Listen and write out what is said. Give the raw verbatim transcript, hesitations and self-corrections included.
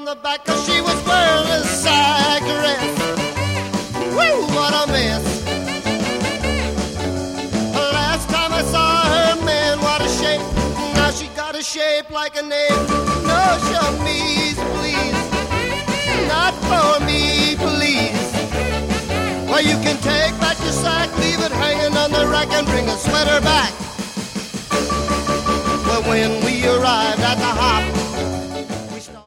from the back, cause she was wearing a side dress. Woo, what a mess. Last time I saw her, man, what a shape. Now she got a shape like a nail. No chemise, please. Not for me, please. Well, you can take back your sack, leave it hanging on the rack and